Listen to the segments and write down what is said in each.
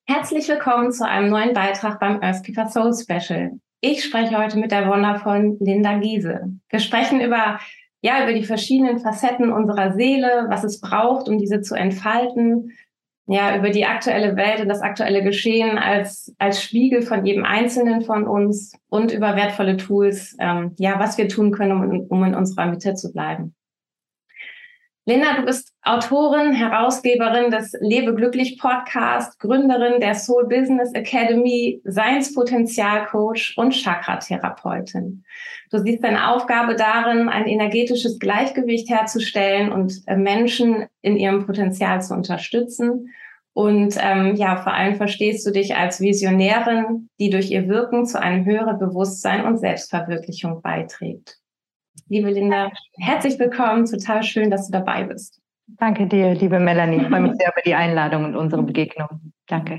Herzlich willkommen zu einem neuen Beitrag beim Earthkeeper Soul Special. Ich spreche heute mit der wundervollen Linda Giese. Wir sprechen über die verschiedenen Facetten unserer Seele, was es braucht, um diese zu entfalten, über die aktuelle Welt und das aktuelle Geschehen als Spiegel von jedem Einzelnen von uns und über wertvolle Tools, was wir tun können, um in unserer Mitte zu bleiben. Linda, du bist Autorin, Herausgeberin des Lebe glücklich Podcast, Gründerin der Soul Business Academy, Seinspotenzialcoach und Chakra-Therapeutin. Du siehst deine Aufgabe darin, ein energetisches Gleichgewicht herzustellen und Menschen in ihrem Potenzial zu unterstützen. Und vor allem verstehst du dich als Visionärin, die durch ihr Wirken zu einem höheren Bewusstsein und Selbstverwirklichung beiträgt. Liebe Linda, herzlich willkommen. Total schön, dass du dabei bist. Danke dir, liebe Melanie. Ich freue mich sehr über die Einladung und unsere Begegnung. Danke.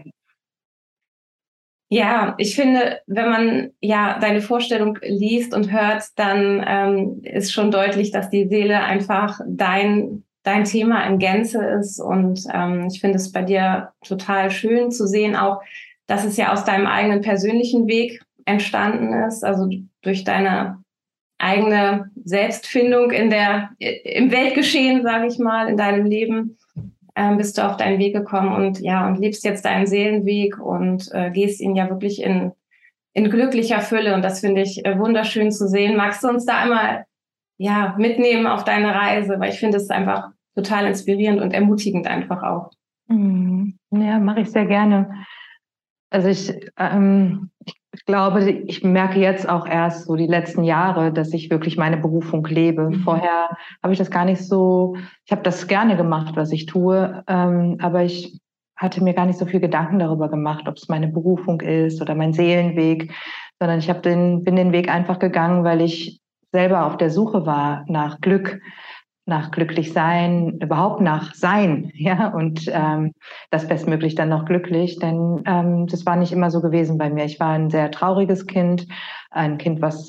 Ja, ich finde, wenn man deine Vorstellung liest und hört, dann ist schon deutlich, dass die Seele einfach dein Thema in Gänze ist. Und ich finde es bei dir total schön zu sehen, auch, dass es ja aus deinem eigenen persönlichen Weg entstanden ist, also durch deine eigene Selbstfindung im Weltgeschehen, sage ich mal, in deinem Leben, bist du auf deinen Weg gekommen und lebst jetzt deinen Seelenweg und gehst ihn ja wirklich in glücklicher Fülle. Und das finde ich wunderschön zu sehen. Magst du uns da einmal mitnehmen auf deine Reise? Weil ich finde es einfach total inspirierend und ermutigend einfach auch. Ja, mache ich sehr gerne. Also ich glaube, ich merke jetzt auch erst so die letzten Jahre, dass ich wirklich meine Berufung lebe. Vorher habe ich das gar nicht so, ich habe das gerne gemacht, was ich tue, aber ich hatte mir gar nicht so viel Gedanken darüber gemacht, ob es meine Berufung ist oder mein Seelenweg, sondern ich bin den Weg einfach gegangen, weil ich selber auf der Suche war nach Glück, nach glücklich sein, überhaupt nach sein, ja, und das bestmöglich dann noch glücklich, denn das war nicht immer so gewesen bei mir. Ich war ein sehr trauriges Kind, ein Kind, was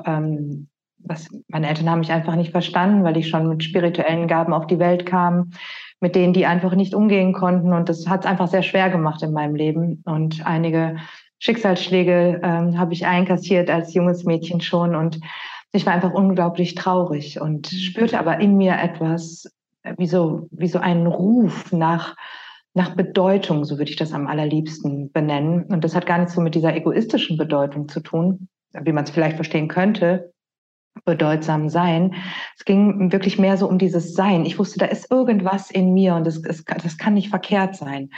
meine Eltern haben mich einfach nicht verstanden, weil ich schon mit spirituellen Gaben auf die Welt kam, mit denen die einfach nicht umgehen konnten, und das hat es einfach sehr schwer gemacht in meinem Leben, und einige Schicksalsschläge habe ich einkassiert als junges Mädchen schon, und ich war einfach unglaublich traurig und spürte aber in mir etwas, wie so einen Ruf nach Bedeutung, so würde ich das am allerliebsten benennen. Und das hat gar nichts so mit dieser egoistischen Bedeutung zu tun, wie man es vielleicht verstehen könnte, bedeutsam sein. Es ging wirklich mehr so um dieses Sein. Ich wusste, da ist irgendwas in mir und das kann nicht verkehrt sein.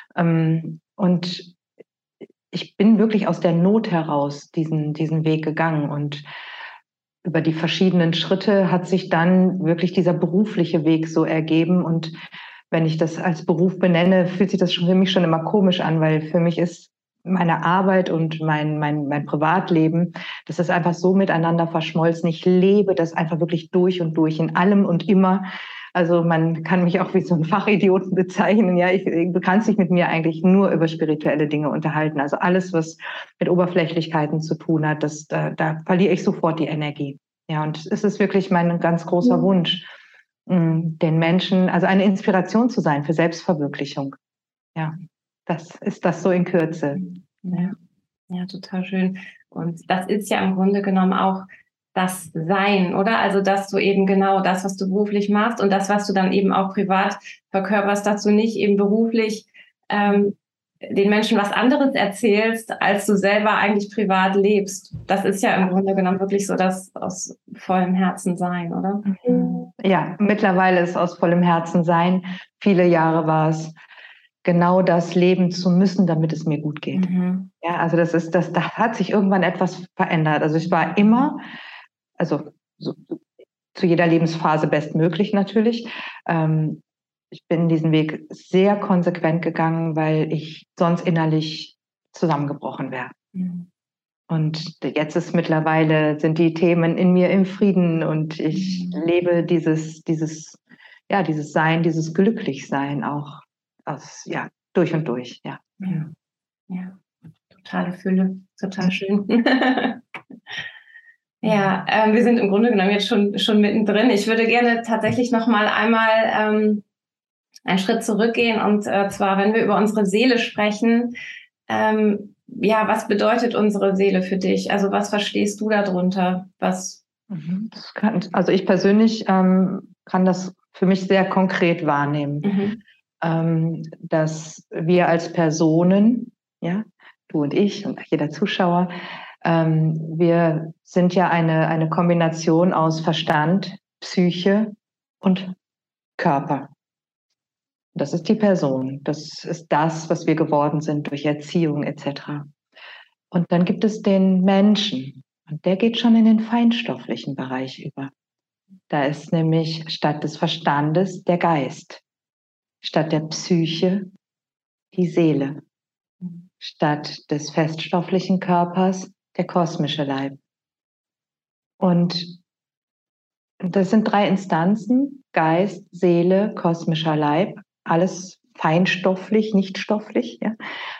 Und ich bin wirklich aus der Not heraus diesen Weg gegangen, und über die verschiedenen Schritte hat sich dann wirklich dieser berufliche Weg so ergeben. Und wenn ich das als Beruf benenne, fühlt sich das für mich schon immer komisch an, weil für mich ist meine Arbeit und mein Privatleben, das ist einfach so miteinander verschmolzen. Ich lebe das einfach wirklich durch und durch, in allem und immer. Also man kann mich auch wie so einen Fachidioten bezeichnen. Ja, du kannst dich mit mir eigentlich nur über spirituelle Dinge unterhalten. Also alles, was mit Oberflächlichkeiten zu tun hat, da verliere ich sofort die Energie. Ja, und es ist wirklich mein ganz großer Wunsch, den Menschen, also eine Inspiration zu sein für Selbstverwirklichung. Ja, das ist das so in Kürze. Ja, total schön. Und das ist ja im Grunde genommen auch das Sein, oder? Also, dass du eben genau das, was du beruflich machst und das, was du dann eben auch privat verkörperst, dass du nicht eben beruflich den Menschen was anderes erzählst, als du selber eigentlich privat lebst. Das ist ja im Grunde genommen wirklich so das aus vollem Herzen sein, oder? Ja, mittlerweile ist aus vollem Herzen sein. Viele Jahre war es genau das leben zu müssen, damit es mir gut geht. Ja, also da hat sich irgendwann etwas verändert. Also ich war immer, also so, zu jeder Lebensphase bestmöglich natürlich. Ich bin diesen Weg sehr konsequent gegangen, weil ich sonst innerlich zusammengebrochen wäre. Und jetzt sind die Themen in mir im Frieden, und ich lebe dieses Sein, dieses Glücklichsein auch durch und durch, ja. Ja, totale Fülle, total schön. Wir sind im Grunde genommen jetzt schon mittendrin. Ich würde gerne tatsächlich noch mal einmal einen Schritt zurückgehen und zwar, wenn wir über unsere Seele sprechen, ja, was bedeutet unsere Seele für dich? Also was verstehst du darunter? Also ich persönlich kann das für mich sehr konkret wahrnehmen, dass wir als Personen, ja, du und ich und jeder Zuschauer, wir sind ja eine Kombination aus Verstand, Psyche und Körper. Das ist die Person. Das ist das, was wir geworden sind durch Erziehung etc. Und dann gibt es den Menschen. Und der geht schon in den feinstofflichen Bereich über. Da ist nämlich statt des Verstandes der Geist, statt der Psyche die Seele, statt des feststofflichen Körpers der kosmische Leib. Und das sind 3 Instanzen: Geist, Seele, kosmischer Leib, alles feinstofflich, nicht stofflich, ja,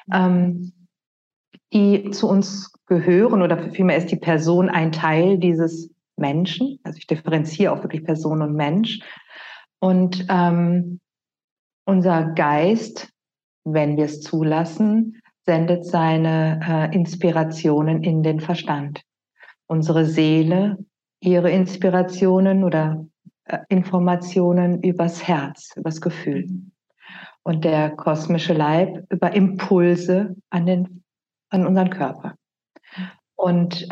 die zu uns gehören, oder vielmehr ist die Person ein Teil dieses Menschen. Also ich differenziere auch wirklich Person und Mensch. Und unser Geist, wenn wir es zulassen, sendet seine Inspirationen in den Verstand. Unsere Seele ihre Inspirationen oder Informationen übers Herz, übers Gefühl. Und der kosmische Leib über Impulse an unseren Körper. Und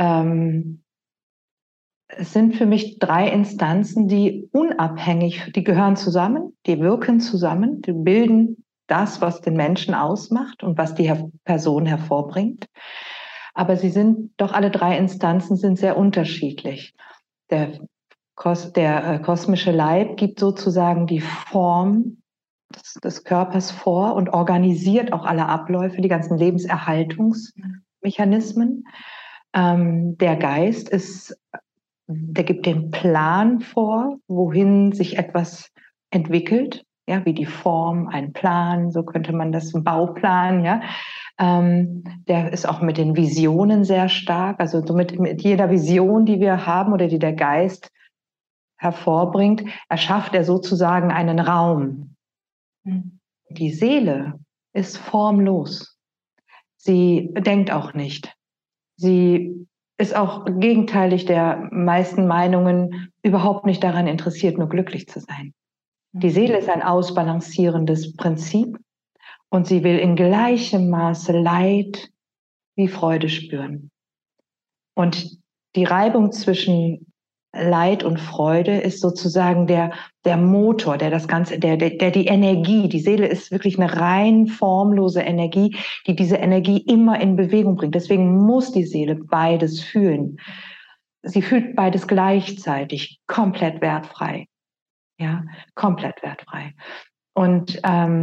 es sind für mich 3 Instanzen, die unabhängig, die gehören zusammen, die wirken zusammen, die bilden das, was den Menschen ausmacht und was die Person hervorbringt. Aber sie sind doch, alle 3 Instanzen sind sehr unterschiedlich. Der kosmische Leib gibt sozusagen die Form des Körpers vor und organisiert auch alle Abläufe, die ganzen Lebenserhaltungsmechanismen. Der Geist der gibt den Plan vor, wohin sich etwas entwickelt, ja, wie die Form, ein Plan, so könnte man das, ein Bauplan, ja. Der ist auch mit den Visionen sehr stark, also so mit jeder Vision, die wir haben oder die der Geist hervorbringt, erschafft er sozusagen einen Raum. Die Seele ist formlos. Sie denkt auch nicht. Sie ist auch gegenteilig der meisten Meinungen überhaupt nicht daran interessiert, nur glücklich zu sein. Die Seele ist ein ausbalancierendes Prinzip und sie will in gleichem Maße Leid wie Freude spüren. Und die Reibung zwischen Leid und Freude ist sozusagen der Motor, der das Ganze, der die Energie, die Seele ist wirklich eine rein formlose Energie, die diese Energie immer in Bewegung bringt. Deswegen muss die Seele beides fühlen. Sie fühlt beides gleichzeitig, komplett wertfrei. Ja, komplett wertfrei. Und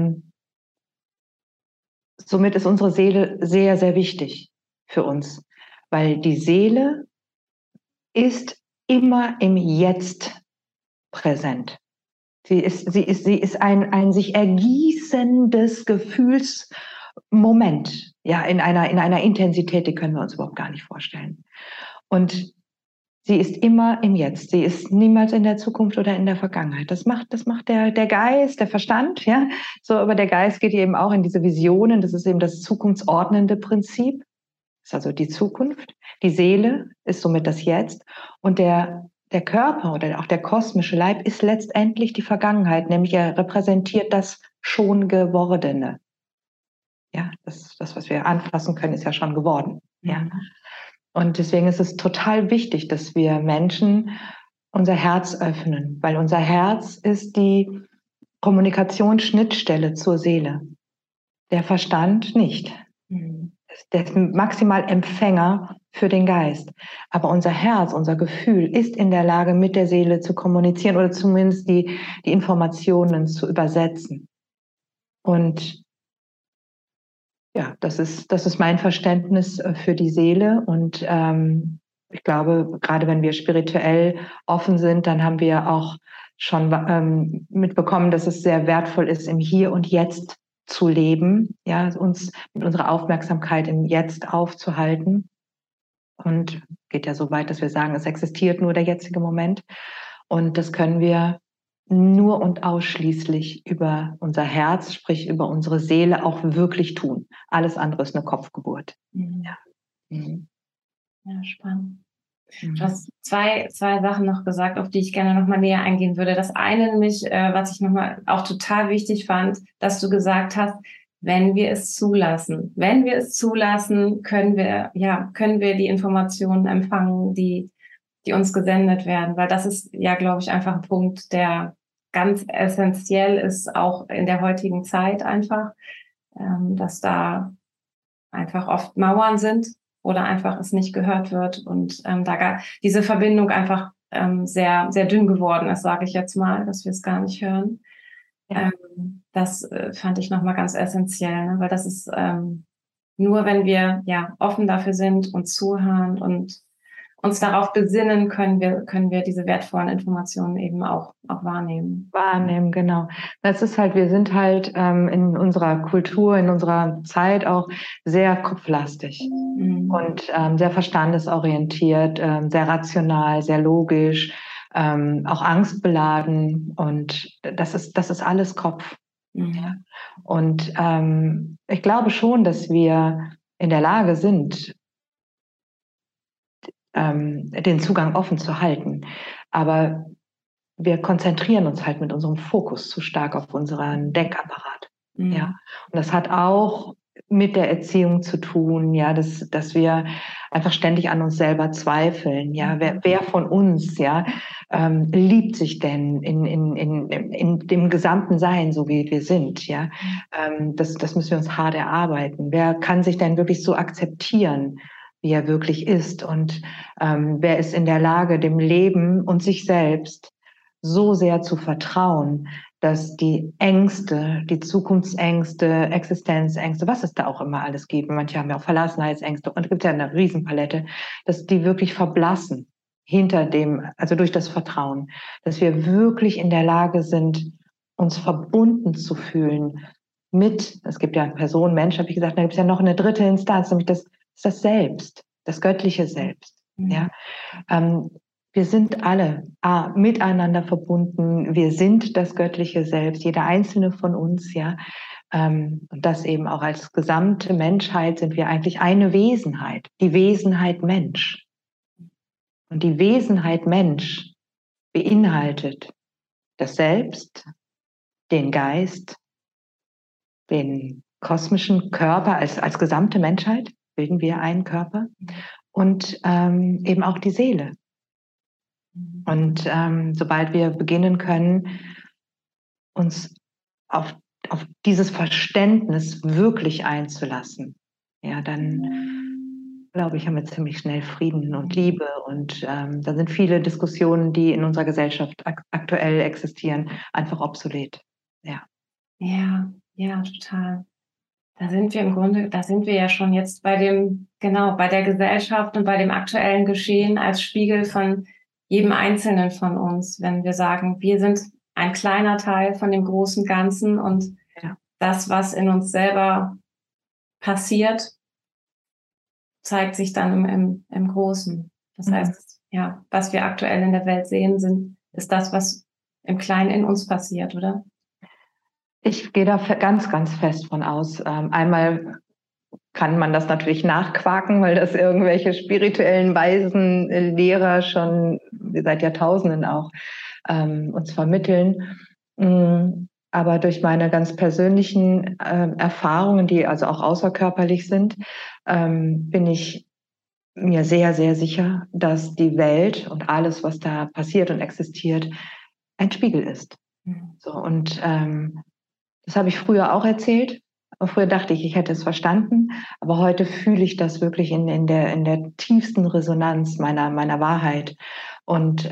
somit ist unsere Seele sehr, sehr wichtig für uns, weil die Seele ist immer im Jetzt präsent. Sie ist ein sich ergießendes Gefühlsmoment, ja, in einer Intensität, die können wir uns überhaupt gar nicht vorstellen. Und sie ist immer im Jetzt. Sie ist niemals in der Zukunft oder in der Vergangenheit. Das macht der Geist, der Verstand, ja. So, aber der Geist geht eben auch in diese Visionen. Das ist eben das zukunftsordnende Prinzip. Das ist also die Zukunft. Die Seele ist somit das Jetzt. Und der Körper oder auch der kosmische Leib ist letztendlich die Vergangenheit, nämlich er repräsentiert das schon Gewordene. Ja, das, was wir anfassen können, ist ja schon geworden. Ja. Und deswegen ist es total wichtig, dass wir Menschen unser Herz öffnen, weil unser Herz ist die Kommunikationsschnittstelle zur Seele. Der Verstand nicht. Der ist maximal Empfänger für den Geist. Aber unser Herz, unser Gefühl ist in der Lage, mit der Seele zu kommunizieren oder zumindest die Informationen zu übersetzen. Und ja, das ist mein Verständnis für die Seele. Und ich glaube, gerade wenn wir spirituell offen sind, dann haben wir auch schon mitbekommen, dass es sehr wertvoll ist, im Hier und Jetzt zu leben, ja, uns mit unserer Aufmerksamkeit im Jetzt aufzuhalten. Und geht ja so weit, dass wir sagen, es existiert nur der jetzige Moment. Und das können wir nur und ausschließlich über unser Herz, sprich über unsere Seele auch wirklich tun. Alles andere ist eine Kopfgeburt. Ja. Ja, spannend. Du Mhm. hast zwei Sachen noch gesagt, auf die ich gerne noch mal näher eingehen würde. Das eine nämlich, was ich noch mal auch total wichtig fand, dass du gesagt hast, wenn wir es zulassen. Wenn wir es zulassen, können wir die Informationen empfangen, die uns gesendet werden. Weil das ist ja, glaube ich, einfach ein Punkt, der ganz essentiell ist, auch in der heutigen Zeit einfach, dass da einfach oft Mauern sind oder einfach es nicht gehört wird und diese Verbindung einfach sehr, sehr dünn geworden ist, sage ich jetzt mal, dass wir es gar nicht hören. Ja. Das fand ich nochmal ganz essentiell, ne? Weil das ist nur, wenn wir ja offen dafür sind und zuhören und uns darauf besinnen, können wir diese wertvollen Informationen eben auch wahrnehmen. Wahrnehmen, genau. Das ist halt, wir sind halt in unserer Kultur, in unserer Zeit auch sehr kopflastig und sehr verstandesorientiert, sehr rational, sehr logisch, auch angstbeladen, und das ist alles Kopf. Ja. Und ich glaube schon, dass wir in der Lage sind, den Zugang offen zu halten. Aber wir konzentrieren uns halt mit unserem Fokus zu stark auf unseren Denkapparat. Ja. Und das hat auch mit der Erziehung zu tun, ja, dass wir einfach ständig an uns selber zweifeln. Ja, wer von uns, ja, liebt sich denn in dem gesamten Sein, so wie wir sind, ja? Das müssen wir uns hart erarbeiten. Wer kann sich denn wirklich so akzeptieren, wie er wirklich ist? Und wer ist in der Lage, dem Leben und sich selbst so sehr zu vertrauen, dass die Ängste, die Zukunftsängste, Existenzängste, was es da auch immer alles gibt, manche haben ja auch Verlassenheitsängste, und es gibt ja eine Riesenpalette, dass die wirklich verblassen hinter dem, also durch das Vertrauen, dass wir wirklich in der Lage sind, uns verbunden zu fühlen mit, es gibt ja Person, Mensch, habe ich gesagt, da gibt es ja noch eine dritte Instanz, nämlich das Selbst, das göttliche Selbst. Ja, wir sind alle miteinander verbunden. Wir sind das göttliche Selbst, jeder einzelne von uns, ja. Und das eben auch als gesamte Menschheit sind wir eigentlich eine Wesenheit, die Wesenheit Mensch. Und die Wesenheit Mensch beinhaltet das Selbst, den Geist, den kosmischen Körper als gesamte Menschheit, bilden wir einen Körper, und eben auch die Seele. Und sobald wir beginnen können, uns auf dieses Verständnis wirklich einzulassen, ja, dann glaube ich, haben wir ziemlich schnell Frieden und Liebe. Und dann sind viele Diskussionen, die in unserer Gesellschaft aktuell existieren, einfach obsolet. Ja. Ja, total. Da sind wir ja schon jetzt bei bei der Gesellschaft und bei dem aktuellen Geschehen als Spiegel von jedem Einzelnen von uns, wenn wir sagen, wir sind ein kleiner Teil von dem großen Ganzen und Ja. das, was in uns selber passiert, zeigt sich dann im Großen. Das heißt, ja, was wir aktuell in der Welt sehen, ist das, was im Kleinen in uns passiert, oder? Ich gehe da ganz, ganz fest von aus. Einmal kann man das natürlich nachquaken, weil das irgendwelche spirituellen Weisen, Lehrer schon seit Jahrtausenden auch uns vermitteln. Aber durch meine ganz persönlichen Erfahrungen, die also auch außerkörperlich sind, bin ich mir sehr, sehr sicher, dass die Welt und alles, was da passiert und existiert, ein Spiegel ist. So, und das habe ich früher auch erzählt. Früher dachte ich hätte es verstanden, aber heute fühle ich das wirklich in der tiefsten Resonanz meiner Wahrheit. Und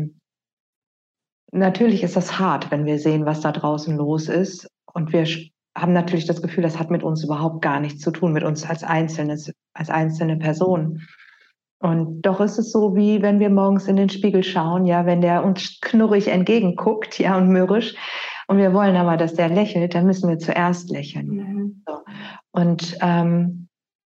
natürlich ist das hart, wenn wir sehen, was da draußen los ist. Und wir haben natürlich das Gefühl, das hat mit uns überhaupt gar nichts zu tun, mit uns als einzelne Person. Und doch ist es so, wie wenn wir morgens in den Spiegel schauen, ja, wenn der uns knurrig entgegenguckt, ja, und mürrisch, und wir wollen aber, dass der lächelt, dann müssen wir zuerst lächeln. So. Und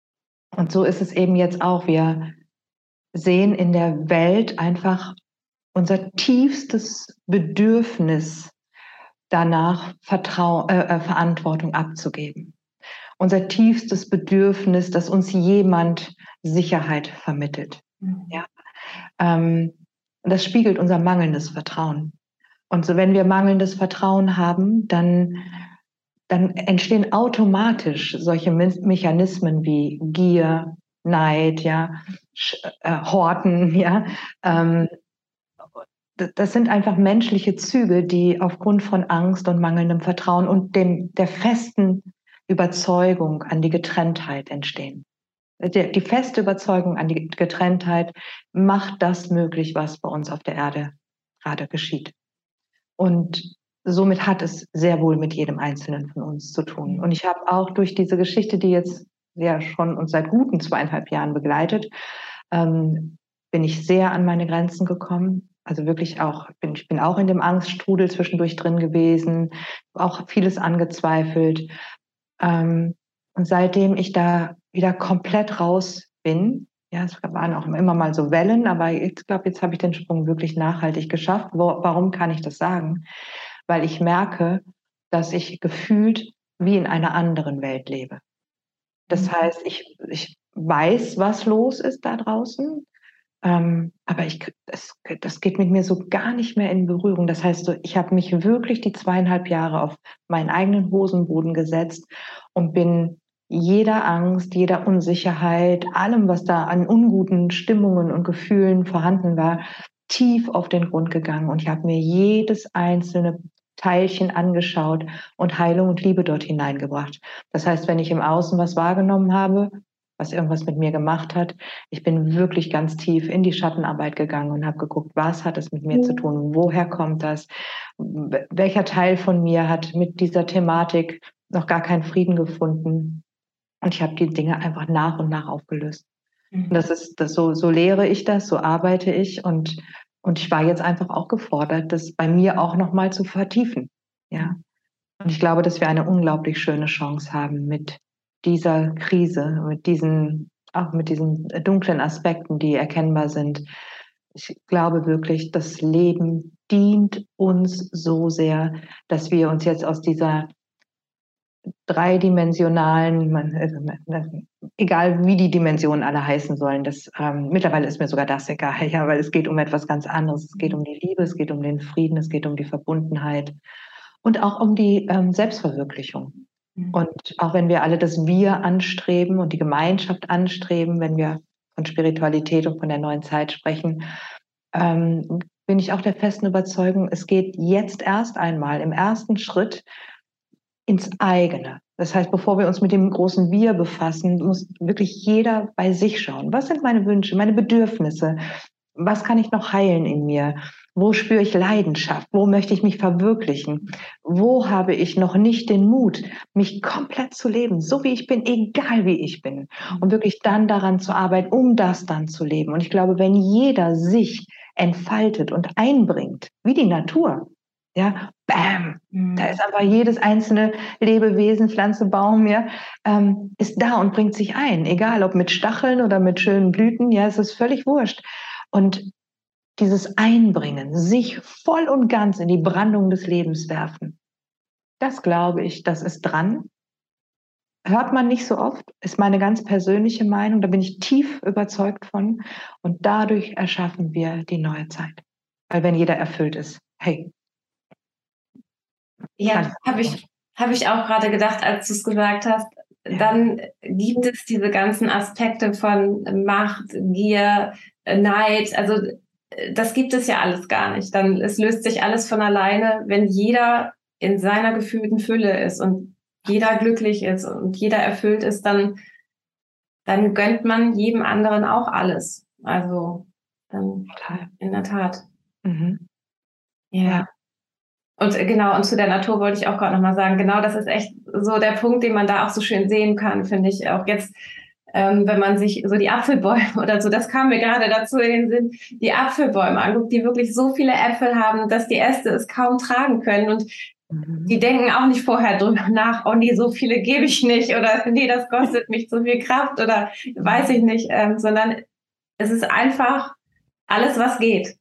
so ist es eben jetzt auch. Wir sehen in der Welt einfach unser tiefstes Bedürfnis danach, Verantwortung abzugeben. Unser tiefstes Bedürfnis, dass uns jemand Sicherheit vermittelt. Ja? Das spiegelt unser mangelndes Vertrauen. Und so, wenn wir mangelndes Vertrauen haben, dann entstehen automatisch solche Mechanismen wie Gier, Neid, ja, Horten, ja. Das sind einfach menschliche Züge, die aufgrund von Angst und mangelndem Vertrauen und der festen Überzeugung an die Getrenntheit entstehen. Die feste Überzeugung an die Getrenntheit macht das möglich, was bei uns auf der Erde gerade geschieht. Und somit hat es sehr wohl mit jedem Einzelnen von uns zu tun. Und ich habe auch durch diese Geschichte, die jetzt ja schon uns seit guten 2,5 Jahren begleitet, bin ich sehr an meine Grenzen gekommen. Also wirklich auch, ich bin auch in dem Angststrudel zwischendurch drin gewesen, auch vieles angezweifelt. Und seitdem ich da wieder komplett raus bin, ja, es waren auch immer mal so Wellen, aber ich glaube, jetzt habe ich den Sprung wirklich nachhaltig geschafft. Warum kann ich das sagen? Weil ich merke, dass ich gefühlt wie in einer anderen Welt lebe. Das heißt, ich weiß, was los ist da draußen, aber das geht mit mir so gar nicht mehr in Berührung. Das heißt, ich habe mich wirklich die 2,5 Jahre auf meinen eigenen Hosenboden gesetzt und bin jeder Angst, jeder Unsicherheit, allem, was da an unguten Stimmungen und Gefühlen vorhanden war, tief auf den Grund gegangen. Und ich habe mir jedes einzelne Teilchen angeschaut und Heilung und Liebe dort hineingebracht. Das heißt, wenn ich im Außen was wahrgenommen habe, was irgendwas mit mir gemacht hat, ich bin wirklich ganz tief in die Schattenarbeit gegangen und habe geguckt, was hat es mit mir zu tun, woher kommt das, welcher Teil von mir hat mit dieser Thematik noch gar keinen Frieden gefunden. Und ich habe die Dinge einfach nach und nach aufgelöst. Und so lehre ich das, so arbeite ich und ich war jetzt einfach auch gefordert, das bei mir auch nochmal zu vertiefen. Ja. Und ich glaube, dass wir eine unglaublich schöne Chance haben mit dieser Krise, auch mit diesen dunklen Aspekten, die erkennbar sind. Ich glaube wirklich, das Leben dient uns so sehr, dass wir uns jetzt aus dieser dreidimensionalen, egal wie die Dimensionen alle heißen sollen, mittlerweile ist mir sogar das egal, ja, weil es geht um etwas ganz anderes. Es geht um die Liebe, es geht um den Frieden, es geht um die Verbundenheit und auch um die Selbstverwirklichung. Und auch wenn wir alle das Wir anstreben und die Gemeinschaft anstreben, wenn wir von Spiritualität und von der neuen Zeit sprechen, bin ich auch der festen Überzeugung, es geht jetzt erst einmal im ersten Schritt ins eigene. Das heißt, bevor wir uns mit dem großen Wir befassen, muss wirklich jeder bei sich schauen. Was sind meine Wünsche, meine Bedürfnisse? Was kann ich noch heilen in mir? Wo spüre ich Leidenschaft? Wo möchte ich mich verwirklichen? Wo habe ich noch nicht den Mut, mich komplett zu leben, so wie ich bin, egal wie ich bin? Und wirklich dann daran zu arbeiten, um das dann zu leben. Und ich glaube, wenn jeder sich entfaltet und einbringt, wie die Natur, ja, bam, da ist einfach jedes einzelne Lebewesen, Pflanze, Baum, ja, ist da und bringt sich ein, egal ob mit Stacheln oder mit schönen Blüten, ja, es ist völlig wurscht. Und dieses Einbringen, sich voll und ganz in die Brandung des Lebens werfen, das glaube ich, das ist dran. Hört man nicht so oft, ist meine ganz persönliche Meinung, da bin ich tief überzeugt von. Und dadurch erschaffen wir die neue Zeit. Weil wenn jeder erfüllt ist, hey. Ja, habe ich auch gerade gedacht, als du es gesagt hast. Dann gibt es diese ganzen Aspekte von Macht, Gier, Neid. Also das gibt es ja alles gar nicht. Es löst sich alles von alleine, wenn jeder in seiner gefühlten Fülle ist und jeder glücklich ist und jeder erfüllt ist, dann gönnt man jedem anderen auch alles. Also in der Tat. Ja. Und genau, und zu der Natur wollte ich auch gerade nochmal sagen, genau das ist echt so der Punkt, den man da auch so schön sehen kann, finde ich auch jetzt, wenn man sich so die Apfelbäume oder so, das kam mir gerade dazu in den Sinn, die Apfelbäume anguckt, die wirklich so viele Äpfel haben, dass die Äste es kaum tragen können und die denken auch nicht vorher drüber nach, oh nee, so viele gebe ich nicht oder nee, das kostet mich zu viel Kraft oder weiß ich nicht, sondern es ist einfach alles, was geht.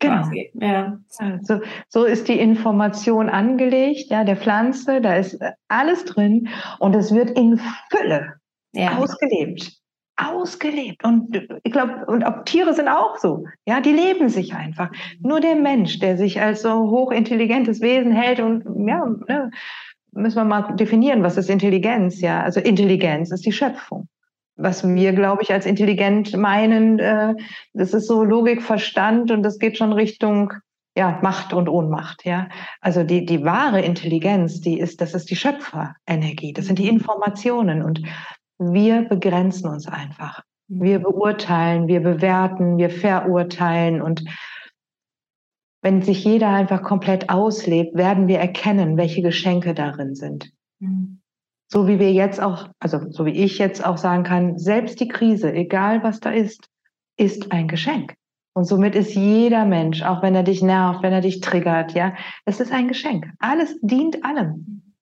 quasi. Ja. Also, so ist die Information angelegt, ja, der Pflanze, da ist alles drin und es wird in Fülle ausgelebt. Ausgelebt. Und ich glaube, und auch Tiere sind auch so. Ja, die leben sich einfach. Nur der Mensch, der sich als so hochintelligentes Wesen hält und, ja, ne, müssen wir mal definieren, was ist Intelligenz? Ja, also Intelligenz ist die Schöpfung. Was wir, glaube ich, als intelligent meinen, das ist so Logik, Verstand und das geht schon Richtung, ja, Macht und Ohnmacht, ja. Also die wahre Intelligenz, das ist die Schöpferenergie, das sind die Informationen und wir begrenzen uns einfach. Wir beurteilen, wir bewerten, wir verurteilen und wenn sich jeder einfach komplett auslebt, werden wir erkennen, welche Geschenke darin sind. So wie wir jetzt auch, also so wie ich jetzt auch sagen kann, selbst die Krise, egal was da ist ein Geschenk. Und somit ist jeder Mensch, auch wenn er dich nervt, wenn er dich triggert, ja, es ist ein Geschenk. Alles dient allem.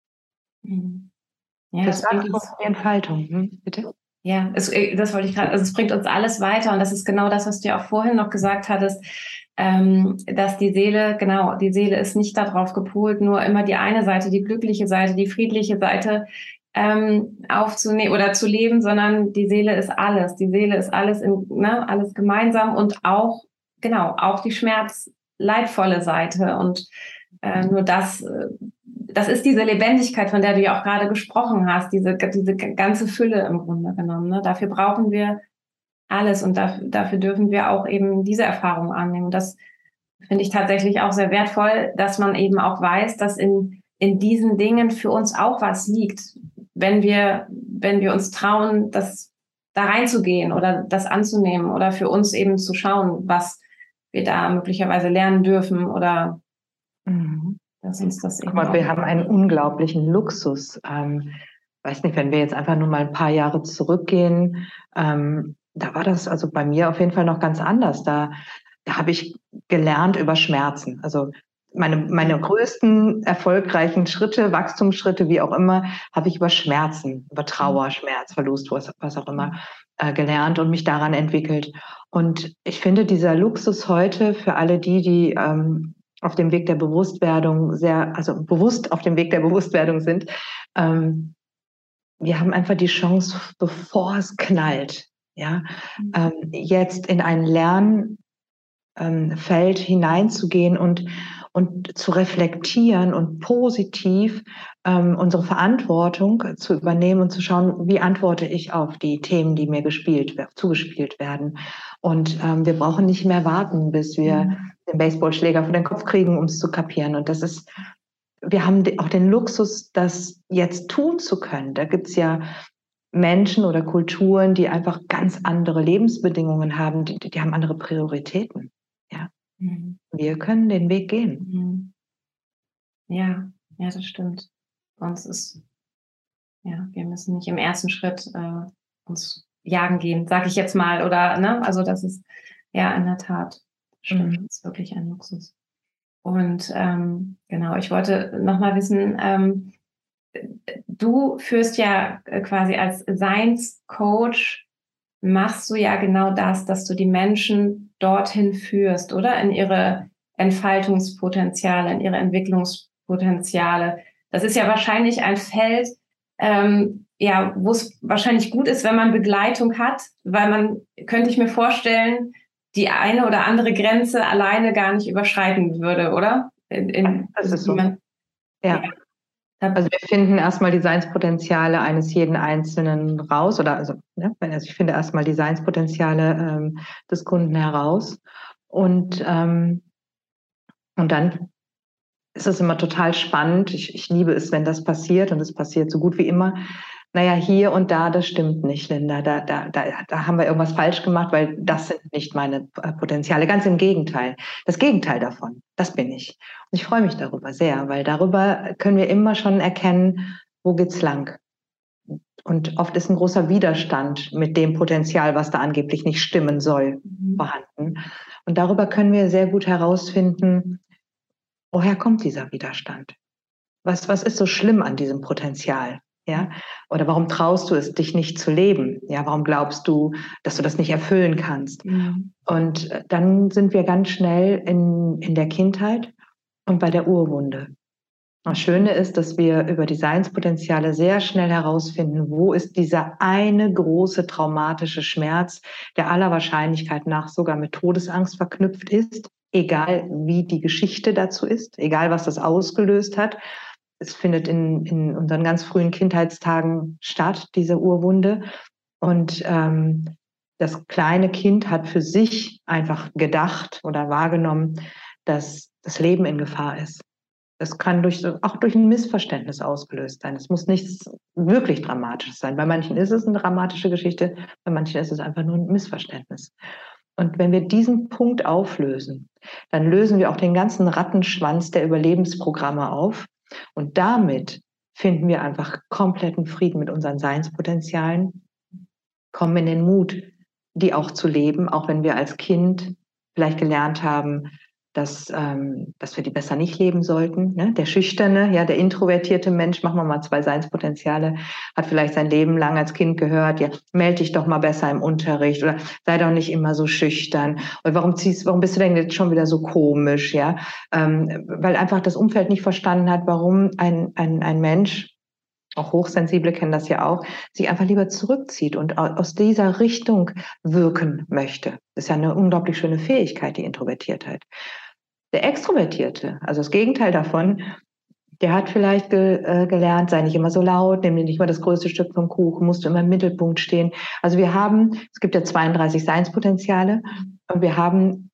Ja, das Wachstum und die Entfaltung. Bitte? Ja, das wollte ich gerade, also es bringt uns alles weiter und das ist genau das, was du ja auch vorhin noch gesagt hattest, dass die Seele ist nicht darauf gepolt, nur immer die eine Seite, die glückliche Seite, die friedliche Seite aufzunehmen oder zu leben, sondern die Seele ist alles. Die Seele ist alles, alles gemeinsam und auch die schmerzleidvolle Seite und nur das ist diese Lebendigkeit, von der du ja auch gerade gesprochen hast, diese ganze Fülle im Grunde genommen. Ne? Dafür brauchen wir alles und dafür dürfen wir auch eben diese Erfahrung annehmen. Das finde ich tatsächlich auch sehr wertvoll, dass man eben auch weiß, dass in diesen Dingen für uns auch was liegt, wenn wir uns trauen, das da reinzugehen oder das anzunehmen oder für uns eben zu schauen, was wir da möglicherweise lernen dürfen oder dass uns das eben. Guck mal, wir haben einen unglaublichen Luxus. Weiß nicht, wenn wir jetzt einfach nur mal ein paar Jahre zurückgehen, da war das also bei mir auf jeden Fall noch ganz anders. Da habe ich gelernt über Schmerzen. Also meine größten erfolgreichen Schritte, Wachstumsschritte, wie auch immer, habe ich über Schmerzen, über Trauer, Schmerz, Verlust, was auch immer, gelernt und mich daran entwickelt. Und ich finde, dieser Luxus heute für alle die auf dem Weg der Bewusstwerdung bewusst auf dem Weg der Bewusstwerdung sind, wir haben einfach die Chance, bevor es knallt, ja, jetzt in ein Lernfeld hineinzugehen und zu reflektieren und positiv unsere Verantwortung zu übernehmen und zu schauen, wie antworte ich auf die Themen, die mir zugespielt werden. Und wir brauchen nicht mehr warten, bis wir den Baseballschläger vor den Kopf kriegen, um es zu kapieren. Und wir haben auch den Luxus, das jetzt tun zu können. Da gibt es ja Menschen oder Kulturen, die einfach ganz andere Lebensbedingungen haben, die haben andere Prioritäten. Ja. Wir können den Weg gehen. Ja, das stimmt. Wir müssen nicht im ersten Schritt uns jagen gehen, sage ich jetzt mal, oder, ne? Also das ist ja in der Tat stimmt, das ist wirklich ein Luxus. Und ich wollte noch mal wissen, du führst ja quasi als Seinscoach, machst du ja genau das, dass du die Menschen dorthin führst, oder? In ihre Entfaltungspotenziale, in ihre Entwicklungspotenziale. Das ist ja wahrscheinlich ein Feld, wo es wahrscheinlich gut ist, wenn man Begleitung hat, weil könnte ich mir vorstellen, die eine oder andere Grenze alleine gar nicht überschreiten würde, oder? Das ist so. Ja. Also wir finden erstmal die Seinspotenziale eines jeden Einzelnen raus, ich finde erstmal die Seinspotenziale des Kunden heraus und dann ist es immer total spannend. Ich liebe es, wenn das passiert und es passiert so gut wie immer. Naja, hier und da, das stimmt nicht, Linda. Da haben wir irgendwas falsch gemacht, weil das sind nicht meine Potenziale. Ganz im Gegenteil. Das Gegenteil davon, das bin ich. Und ich freue mich darüber sehr, weil darüber können wir immer schon erkennen, wo geht's lang. Und oft ist ein großer Widerstand mit dem Potenzial, was da angeblich nicht stimmen soll, vorhanden. Und darüber können wir sehr gut herausfinden, woher kommt dieser Widerstand? Was ist so schlimm an diesem Potenzial? Ja? Oder warum traust du es, dich nicht zu leben? Ja, warum glaubst du, dass du das nicht erfüllen kannst? Mhm. Und dann sind wir ganz schnell in der Kindheit und bei der Urwunde. Das Schöne ist, dass wir über die Seinspotenziale sehr schnell herausfinden, wo ist dieser eine große traumatische Schmerz, der aller Wahrscheinlichkeit nach sogar mit Todesangst verknüpft ist, egal wie die Geschichte dazu ist, egal was das ausgelöst hat. Es findet in unseren ganz frühen Kindheitstagen statt, diese Urwunde. Und das kleine Kind hat für sich einfach gedacht oder wahrgenommen, dass das Leben in Gefahr ist. Es kann auch durch ein Missverständnis ausgelöst sein. Es muss nichts wirklich Dramatisches sein. Bei manchen ist es eine dramatische Geschichte, bei manchen ist es einfach nur ein Missverständnis. Und wenn wir diesen Punkt auflösen, dann lösen wir auch den ganzen Rattenschwanz der Überlebensprogramme auf. Und damit finden wir einfach kompletten Frieden mit unseren Seinspotenzialen, kommen in den Mut, die auch zu leben, auch wenn wir als Kind vielleicht gelernt haben, dass wir die besser nicht leben sollten. Ne? Der schüchterne, ja, der introvertierte Mensch, machen wir mal 2 Seinspotenziale, hat vielleicht sein Leben lang als Kind gehört, ja, melde dich doch mal besser im Unterricht oder sei doch nicht immer so schüchtern. Und warum bist du denn jetzt schon wieder so komisch, ja? Weil einfach das Umfeld nicht verstanden hat, warum ein Mensch, auch Hochsensible kennen das ja auch, sich einfach lieber zurückzieht und aus dieser Richtung wirken möchte. Das ist ja eine unglaublich schöne Fähigkeit, die Introvertiertheit. Der Extrovertierte, also das Gegenteil davon, der hat vielleicht gelernt, sei nicht immer so laut, nimm dir nicht mal das größte Stück vom Kuchen, musst du immer im Mittelpunkt stehen. Also es gibt ja 32 Seinspotenziale und wir haben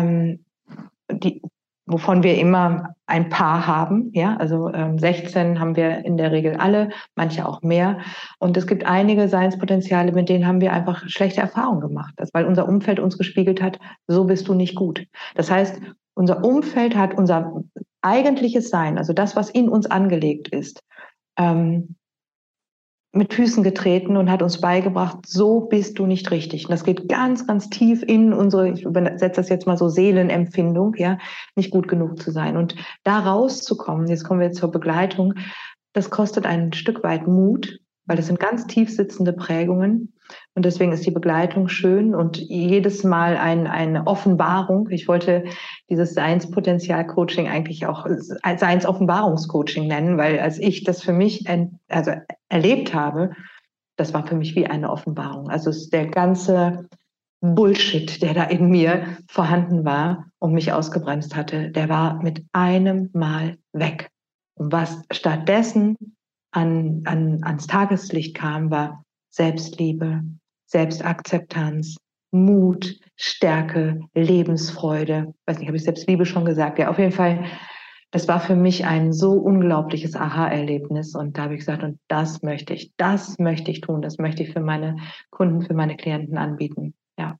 wovon wir immer ein paar haben, ja, also 16 haben wir in der Regel alle, manche auch mehr. Und es gibt einige Seinspotenziale, mit denen haben wir einfach schlechte Erfahrungen gemacht, weil unser Umfeld uns gespiegelt hat, so bist du nicht gut. Das heißt, unser Umfeld hat unser eigentliches Sein, also das, was in uns angelegt ist, mit Füßen getreten und hat uns beigebracht, so bist du nicht richtig. Und das geht ganz, ganz tief in unsere, ich übersetze das jetzt mal so, Seelenempfindung, ja, nicht gut genug zu sein. Und da rauszukommen, jetzt kommen wir zur Begleitung, das kostet ein Stück weit Mut, weil das sind ganz tief sitzende Prägungen. Und deswegen ist die Begleitung schön und jedes Mal eine Offenbarung. Ich wollte dieses Seinspotenzial-Coaching eigentlich auch Seinsoffenbarungscoaching nennen, weil als ich das für mich erlebt habe, das war für mich wie eine Offenbarung. Also es ist der ganze Bullshit, der da in mir vorhanden war und mich ausgebremst hatte, der war mit einem Mal weg. Und was stattdessen ans Tageslicht kam, war Selbstliebe, Selbstakzeptanz, Mut, Stärke, Lebensfreude. Weiß nicht, habe ich Selbstliebe schon gesagt? Ja, auf jeden Fall, das war für mich ein so unglaubliches Aha-Erlebnis. Und da habe ich gesagt, und das möchte ich tun, das möchte ich für meine Kunden, für meine Klienten anbieten. Ja.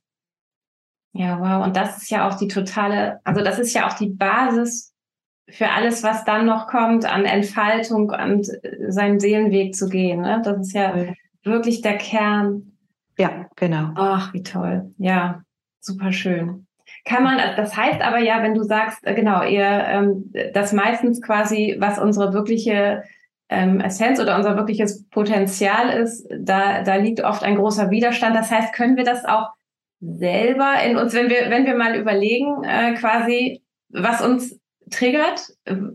Ja, wow. Und das ist ja auch das ist ja auch die Basis für alles, was dann noch kommt, an Entfaltung und seinen Seelenweg zu gehen. Ne? Das ist ja wirklich der Kern. Ja, genau. Ach, wie toll. Ja, super schön. Das heißt aber ja, wenn du sagst, genau, das meistens quasi, was unsere wirkliche Essenz oder unser wirkliches Potenzial ist, da liegt oft ein großer Widerstand. Das heißt, können wir das auch selber in uns, wenn wir mal überlegen, quasi, was uns triggert,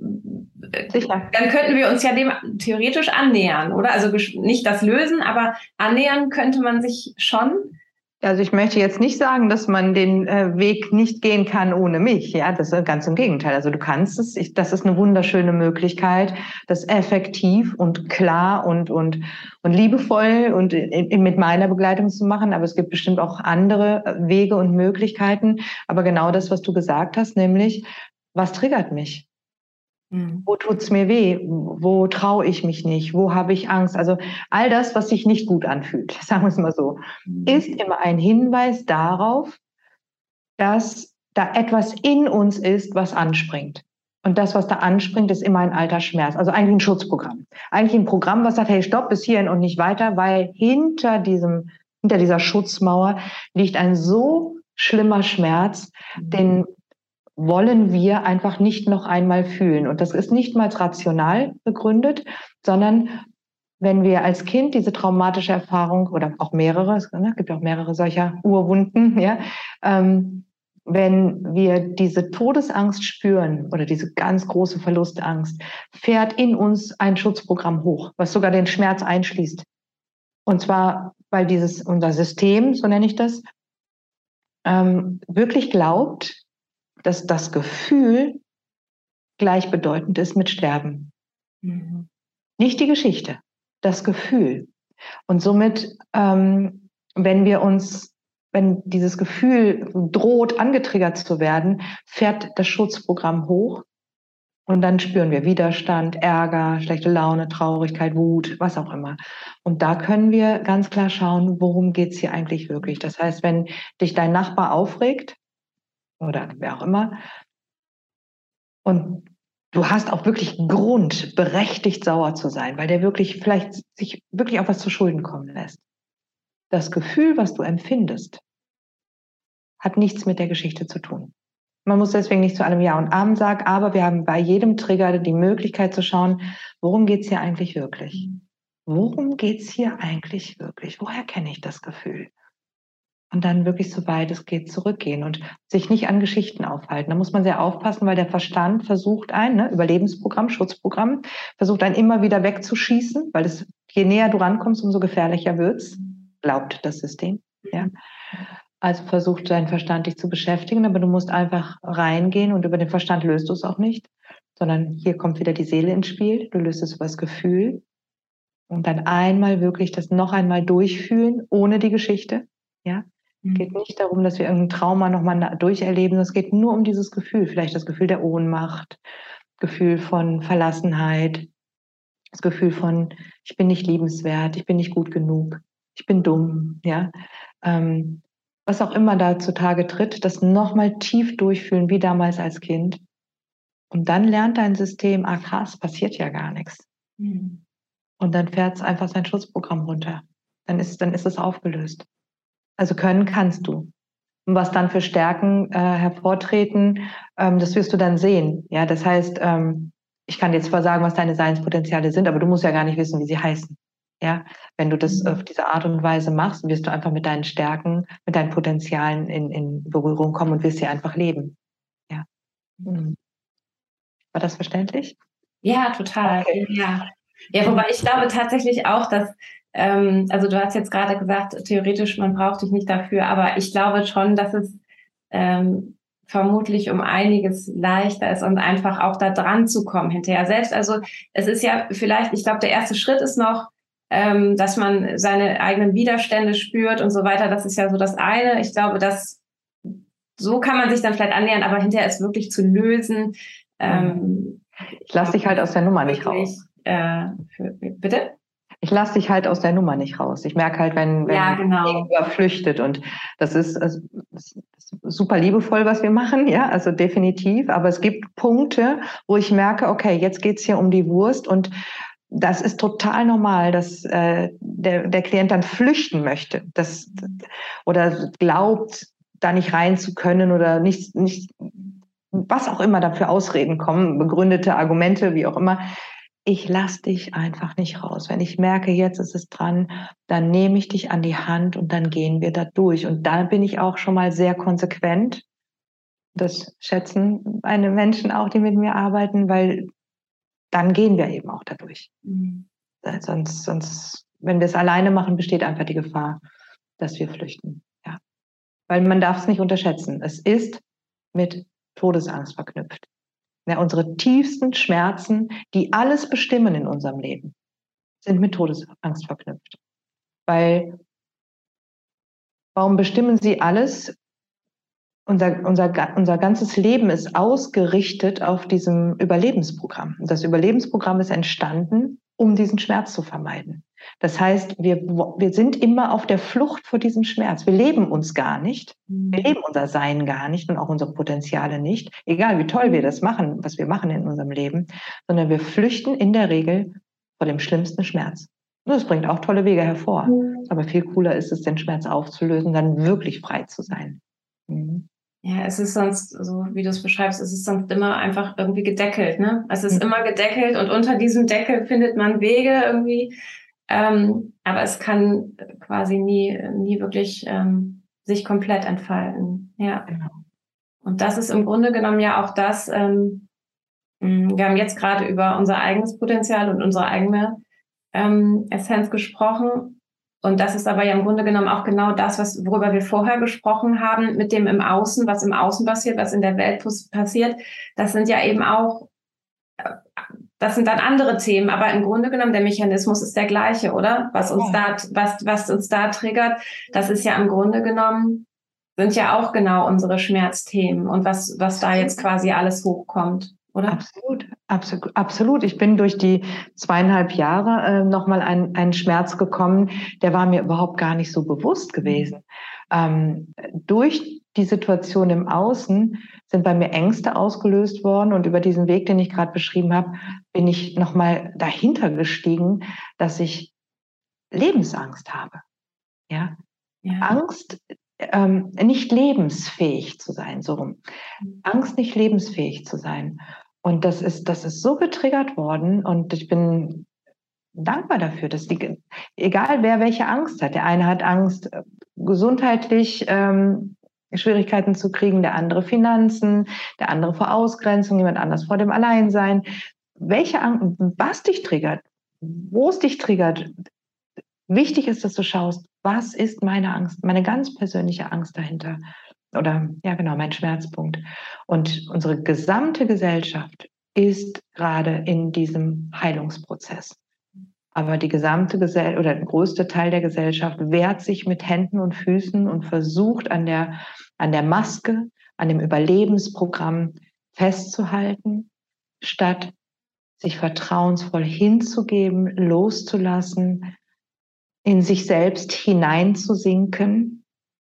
sicher, dann könnten wir uns ja dem theoretisch annähern, oder? Also nicht das lösen, aber annähern könnte man sich schon. Also ich möchte jetzt nicht sagen, dass man den Weg nicht gehen kann ohne mich. Ja, das ist ganz im Gegenteil. Also du kannst es. Das ist eine wunderschöne Möglichkeit, das effektiv und klar und liebevoll und mit meiner Begleitung zu machen. Aber es gibt bestimmt auch andere Wege und Möglichkeiten. Aber genau das, was du gesagt hast, nämlich, was triggert mich? Wo tut's mir weh? Wo traue ich mich nicht? Wo habe ich Angst? Also all das, was sich nicht gut anfühlt, sagen wir es mal so, ist immer ein Hinweis darauf, dass da etwas in uns ist, was anspringt. Und das, was da anspringt, ist immer ein alter Schmerz. Also eigentlich ein Schutzprogramm. Eigentlich ein Programm, was sagt, hey, stopp, bis hierhin und nicht weiter, weil hinter dieser Schutzmauer liegt ein so schlimmer Schmerz, den wollen wir einfach nicht noch einmal fühlen. Und das ist nicht mal rational begründet, sondern wenn wir als Kind diese traumatische Erfahrung oder auch mehrere, es gibt ja auch mehrere solcher Urwunden, ja, wenn wir diese Todesangst spüren oder diese ganz große Verlustangst, fährt in uns ein Schutzprogramm hoch, was sogar den Schmerz einschließt. Und zwar, weil unser System, so nenne ich das, wirklich glaubt, dass das Gefühl gleichbedeutend ist mit Sterben. Mhm. Nicht die Geschichte, das Gefühl. Und somit, wenn dieses Gefühl droht, angetriggert zu werden, fährt das Schutzprogramm hoch und dann spüren wir Widerstand, Ärger, schlechte Laune, Traurigkeit, Wut, was auch immer. Und da können wir ganz klar schauen, worum geht's hier eigentlich wirklich. Das heißt, wenn dich dein Nachbar aufregt oder wer auch immer und du hast auch wirklich Grund, berechtigt sauer zu sein, weil der vielleicht sich wirklich auf was zu Schulden kommen lässt. Das Gefühl, was du empfindest, hat nichts mit der Geschichte zu tun. Man muss deswegen nicht zu allem Ja und Amen sagen, aber wir haben bei jedem Trigger die Möglichkeit zu schauen, worum geht's hier eigentlich wirklich? Worum geht's hier eigentlich wirklich? Woher kenne ich das Gefühl? Und dann wirklich, soweit es geht, zurückgehen und sich nicht an Geschichten aufhalten. Da muss man sehr aufpassen, weil der Verstand versucht Überlebensprogramm, Schutzprogramm, versucht einen immer wieder wegzuschießen, weil je näher du rankommst, umso gefährlicher wird's, glaubt das System. Ja. Also versucht dein Verstand dich zu beschäftigen, aber du musst einfach reingehen und über den Verstand löst du es auch nicht, sondern hier kommt wieder die Seele ins Spiel. Du löst es über das Gefühl und dann einmal wirklich das noch einmal durchfühlen, ohne die Geschichte. Ja. Es geht nicht darum, dass wir irgendein Trauma nochmal durcherleben. Es geht nur um dieses Gefühl. Vielleicht das Gefühl der Ohnmacht, Gefühl von Verlassenheit, das Gefühl von, ich bin nicht liebenswert, ich bin nicht gut genug, ich bin dumm. Ja. Was auch immer da zutage tritt, das nochmal tief durchfühlen, wie damals als Kind. Und dann lernt dein System, krass, passiert ja gar nichts. Mhm. Und dann fährt es einfach sein Schutzprogramm runter. Dann ist es aufgelöst. Also können kannst du. Und was dann für Stärken hervortreten, das wirst du dann sehen. Ja, das heißt, ich kann dir zwar sagen, was deine Seinspotenziale sind, aber du musst ja gar nicht wissen, wie sie heißen. Ja, wenn du das auf diese Art und Weise machst, wirst du einfach mit deinen Stärken, mit deinen Potenzialen in Berührung kommen und wirst sie einfach leben. Ja. War das verständlich? Ja, total. Okay. Ja, wobei ich glaube tatsächlich auch, dass, also du hast jetzt gerade gesagt, theoretisch, man braucht dich nicht dafür, aber ich glaube schon, dass es vermutlich um einiges leichter ist und einfach auch da dran zu kommen hinterher selbst. Also es ist ja vielleicht, ich glaube, der erste Schritt ist noch, dass man seine eigenen Widerstände spürt und so weiter. Das ist ja so das eine. Ich glaube, so kann man sich dann vielleicht annähern, aber hinterher ist wirklich zu lösen. Ich lasse dich halt aus der Nummer nicht raus. Bitte? Ich lasse dich halt aus der Nummer nicht raus. Ich merke halt, wenn Gegenüber flüchtet und das ist super liebevoll, was wir machen, ja, also definitiv. Aber es gibt Punkte, wo ich merke, okay, jetzt geht's hier um die Wurst und das ist total normal, dass der Klient dann flüchten möchte, oder glaubt, da nicht rein zu können oder nicht, was auch immer da für Ausreden kommen, begründete Argumente, wie auch immer. Ich lasse dich einfach nicht raus. Wenn ich merke, jetzt ist es dran, dann nehme ich dich an die Hand und dann gehen wir da durch. Und da bin ich auch schon mal sehr konsequent. Das schätzen meine Menschen auch, die mit mir arbeiten, weil dann gehen wir eben auch dadurch. Mhm. Sonst, wenn wir es alleine machen, besteht einfach die Gefahr, dass wir flüchten. Ja. Weil man darf es nicht unterschätzen. Es ist mit Todesangst verknüpft. Ja, unsere tiefsten Schmerzen, die alles bestimmen in unserem Leben, sind mit Todesangst verknüpft. Warum bestimmen sie alles? Unser ganzes Leben ist ausgerichtet auf diesem Überlebensprogramm. Das Überlebensprogramm ist entstanden, um diesen Schmerz zu vermeiden. Das heißt, wir sind immer auf der Flucht vor diesem Schmerz. Wir leben uns gar nicht. Wir leben unser Sein gar nicht und auch unsere Potenziale nicht. Egal, wie toll wir das machen, was wir machen in unserem Leben, sondern wir flüchten in der Regel vor dem schlimmsten Schmerz. Und das bringt auch tolle Wege hervor. Aber viel cooler ist es, den Schmerz aufzulösen, dann wirklich frei zu sein. Ja, es ist sonst, so wie du es beschreibst, es ist sonst immer einfach irgendwie gedeckelt, ne? Es ist immer gedeckelt und unter diesem Deckel findet man Wege irgendwie, Aber es kann quasi nie wirklich sich komplett entfalten. Ja. Genau. Und das ist im Grunde genommen ja auch das, wir haben jetzt gerade über unser eigenes Potenzial und unsere eigene Essenz gesprochen. Und das ist aber ja im Grunde genommen auch genau das, worüber wir vorher gesprochen haben, mit dem im Außen, was im Außen passiert, was in der Welt passiert. Das sind ja eben auch, das sind dann andere Themen, aber im Grunde genommen der Mechanismus ist der gleiche, oder? Was uns da triggert, das ist ja im Grunde genommen, sind ja auch genau unsere Schmerzthemen und was da jetzt quasi alles hochkommt, oder? Absolut, absolut, absolut. Ich bin durch die 2,5 Jahre nochmal einen Schmerz gekommen, der war mir überhaupt gar nicht so bewusst gewesen. Durch die Situation im Außen sind bei mir Ängste ausgelöst worden und über diesen Weg, den ich gerade beschrieben habe, bin ich nochmal dahinter gestiegen, dass ich Lebensangst habe. Ja, Angst, nicht lebensfähig zu sein, so rum. Angst, nicht lebensfähig zu sein. Und das ist so getriggert worden und ich bin dankbar dafür, dass egal wer welche Angst hat, der eine hat Angst, gesundheitlich Schwierigkeiten zu kriegen, der andere Finanzen, der andere vor Ausgrenzung, jemand anders vor dem Alleinsein. Welche Angst, was dich triggert, wo es dich triggert, wichtig ist, dass du schaust, was ist meine Angst, meine ganz persönliche Angst dahinter. Oder ja genau, mein Schmerzpunkt. Und unsere gesamte Gesellschaft ist gerade in diesem Heilungsprozess. Aber die gesamte Gesellschaft oder der größte Teil der Gesellschaft wehrt sich mit Händen und Füßen und versucht an der Maske, an dem Überlebensprogramm festzuhalten, statt sich vertrauensvoll hinzugeben, loszulassen, in sich selbst hineinzusinken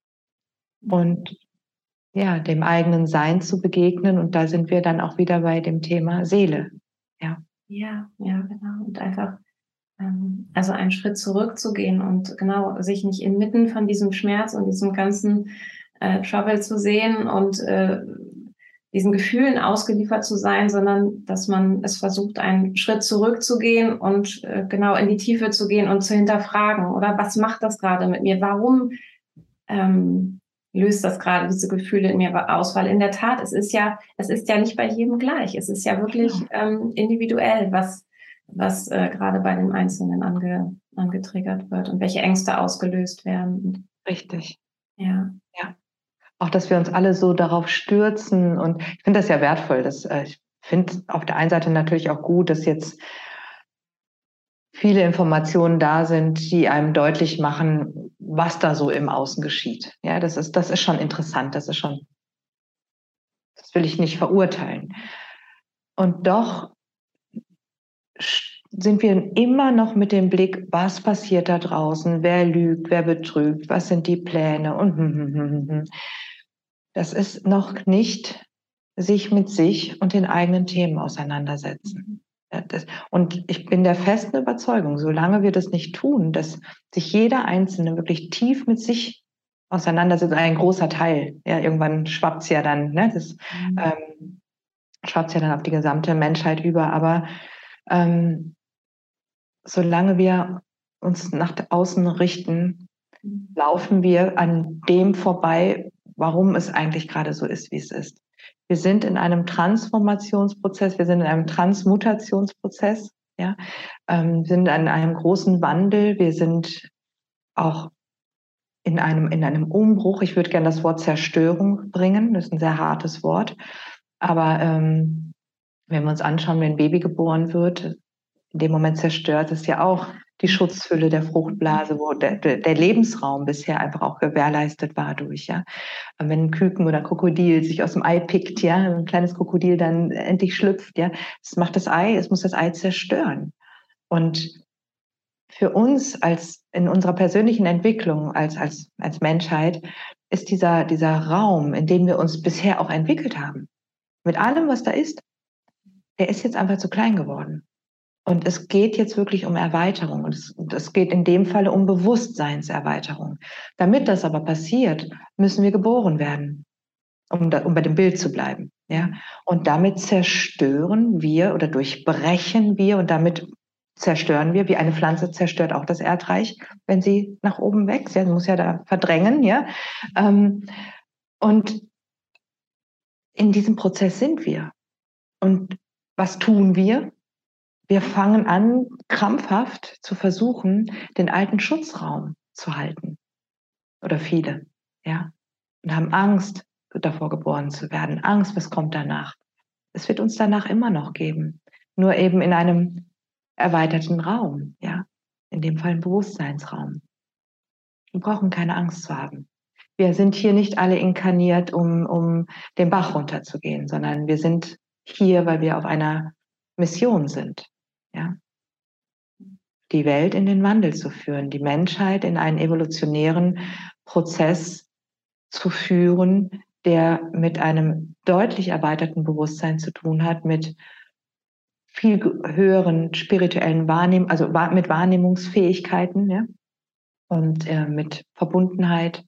und ja, dem eigenen Sein zu begegnen. Und da sind wir dann auch wieder bei dem Thema Seele. Ja, Genau. Und einfach, also einen Schritt zurückzugehen und genau sich nicht inmitten von diesem Schmerz und diesem ganzen Trouble zu sehen und diesen Gefühlen ausgeliefert zu sein, sondern dass man es versucht, einen Schritt zurückzugehen und genau in die Tiefe zu gehen und zu hinterfragen, oder was macht das gerade mit mir? Warum löst das gerade diese Gefühle in mir aus? Weil in der Tat, es ist ja nicht bei jedem gleich. Es ist ja wirklich individuell, was gerade bei dem Einzelnen angetriggert wird und welche Ängste ausgelöst werden. richtig. Ja. Auch, dass wir uns alle so darauf stürzen. Und ich finde das ja wertvoll. Ich finde auf der einen Seite natürlich auch gut, dass jetzt viele Informationen da sind, die einem deutlich machen, was da so im Außen geschieht. Ja, das ist schon interessant. Das will ich nicht verurteilen. Und doch sind wir immer noch mit dem Blick, was passiert da draußen, wer lügt, wer betrügt, was sind die Pläne und Das ist noch nicht sich mit sich und den eigenen Themen auseinandersetzen. Und ich bin der festen Überzeugung, solange wir das nicht tun, dass sich jeder Einzelne wirklich tief mit sich auseinandersetzt, ein großer Teil, ja, irgendwann schwappt es ja dann, ne, schwappt ja dann auf die gesamte Menschheit über, aber solange wir uns nach außen richten, laufen wir an dem vorbei, warum es eigentlich gerade so ist, wie es ist. Wir sind in einem Transformationsprozess, wir sind in einem Transmutationsprozess, ja, wir sind in einem großen Wandel, wir sind auch in einem Umbruch. Ich würde gerne das Wort Zerstörung bringen, das ist ein sehr hartes Wort, aber wenn wir uns anschauen, wenn ein Baby geboren wird, in dem Moment zerstört es ja auch die Schutzhülle der Fruchtblase, wo der Lebensraum bisher einfach auch gewährleistet war durch, ja. Wenn ein Küken oder ein Krokodil sich aus dem Ei pickt, ja, ein kleines Krokodil dann endlich schlüpft, ja, es muss das Ei zerstören. Und für uns in unserer persönlichen Entwicklung als Menschheit ist dieser Raum, in dem wir uns bisher auch entwickelt haben, mit allem, was da ist, der ist jetzt einfach zu klein geworden. Und es geht jetzt wirklich um Erweiterung. Und es geht in dem Falle um Bewusstseinserweiterung. Damit das aber passiert, müssen wir geboren werden, um bei dem Bild zu bleiben. Ja? Und damit zerstören wir oder durchbrechen wir und damit zerstören wir, wie eine Pflanze zerstört auch das Erdreich, wenn sie nach oben wächst. Ja, sie muss ja da verdrängen, ja. Und in diesem Prozess sind wir. Und was tun wir? Wir fangen an, krampfhaft zu versuchen, den alten Schutzraum zu halten. Oder viele, ja. Und haben Angst, davor geboren zu werden. Angst, was kommt danach? Es wird uns danach immer noch geben. Nur eben in einem erweiterten Raum, ja. In dem Fall ein Bewusstseinsraum. Wir brauchen keine Angst zu haben. Wir sind hier nicht alle inkarniert, um den Bach runterzugehen, sondern wir sind hier, weil wir auf einer Mission sind, ja. Die Welt in den Wandel zu führen, die Menschheit in einen evolutionären Prozess zu führen, der mit einem deutlich erweiterten Bewusstsein zu tun hat, mit viel höheren spirituellen mit Wahrnehmungsfähigkeiten, ja, und mit Verbundenheit,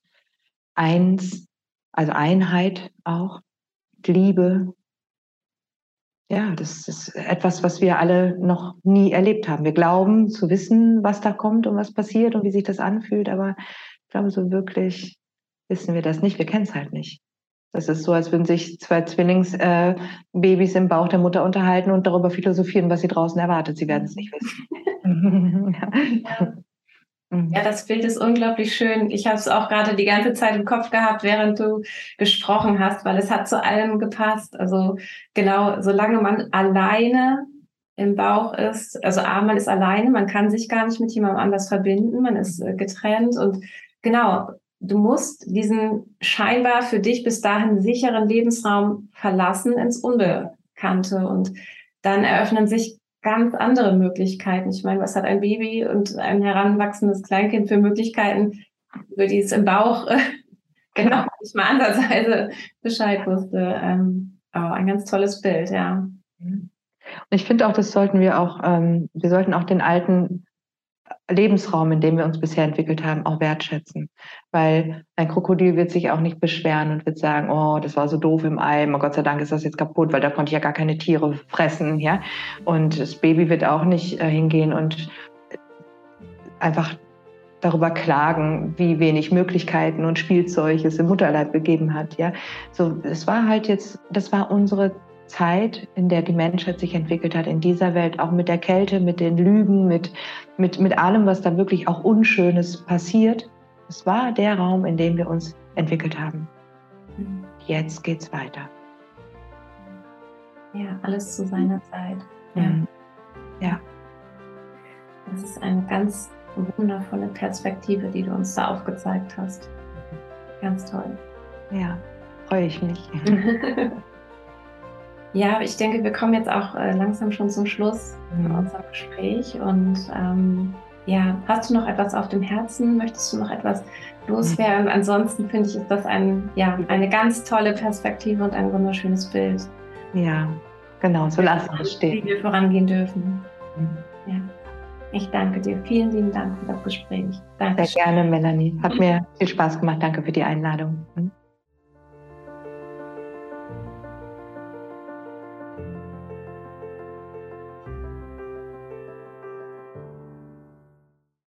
also Einheit auch, Liebe. Ja, das ist etwas, was wir alle noch nie erlebt haben. Wir glauben zu wissen, was da kommt und was passiert und wie sich das anfühlt, aber ich glaube, so wirklich wissen wir das nicht. Wir kennen es halt nicht. Das ist so, als würden sich zwei Zwillingsbabys im Bauch der Mutter unterhalten und darüber philosophieren, was sie draußen erwartet. Sie werden es nicht wissen. Ja. Ja, das Bild ist unglaublich schön. Ich habe es auch gerade die ganze Zeit im Kopf gehabt, während du gesprochen hast, weil es hat zu allem gepasst. Also genau, solange man alleine im Bauch ist, also man ist alleine, man kann sich gar nicht mit jemandem anders verbinden, man ist getrennt und genau, du musst diesen scheinbar für dich bis dahin sicheren Lebensraum verlassen ins Unbekannte und dann eröffnen sich ganz andere Möglichkeiten. Ich meine, was hat ein Baby und ein heranwachsendes Kleinkind für Möglichkeiten, über die es im Bauch genau nicht mal ansatzweise Bescheid wusste. Ein ganz tolles Bild, ja. Und ich finde auch, das sollten wir sollten auch den alten Lebensraum, in dem wir uns bisher entwickelt haben, auch wertschätzen. Weil ein Krokodil wird sich auch nicht beschweren und wird sagen, oh, das war so doof im Ei, oh Gott sei Dank ist das jetzt kaputt, weil da konnte ich ja gar keine Tiere fressen, ja. Und das Baby wird auch nicht hingehen und einfach darüber klagen, wie wenig Möglichkeiten und Spielzeug es im Mutterleib gegeben hat, ja. So, das war unsere Zeit, in der die Menschheit sich entwickelt hat, in dieser Welt, auch mit der Kälte, mit den Lügen, mit allem, was da wirklich auch Unschönes passiert. Es war der Raum, in dem wir uns entwickelt haben. Jetzt geht's weiter. Ja, alles zu seiner Zeit. Ja. Das ist eine ganz wundervolle Perspektive, die du uns da aufgezeigt hast. Ganz toll. Ja, freue ich mich. Ja, ich denke, wir kommen jetzt auch langsam schon zum Schluss von unserem Gespräch. Und hast du noch etwas auf dem Herzen? Möchtest du noch etwas loswerden? Ansonsten finde ich, ist das eine ganz tolle Perspektive und ein wunderschönes Bild. Ja, genau, so lassen wir es stehen. Wie wir vorangehen dürfen. Ja. Ich danke dir. Vielen lieben Dank für das Gespräch. Danke. Sehr gerne, Melanie. Hat mir viel Spaß gemacht. Danke für die Einladung.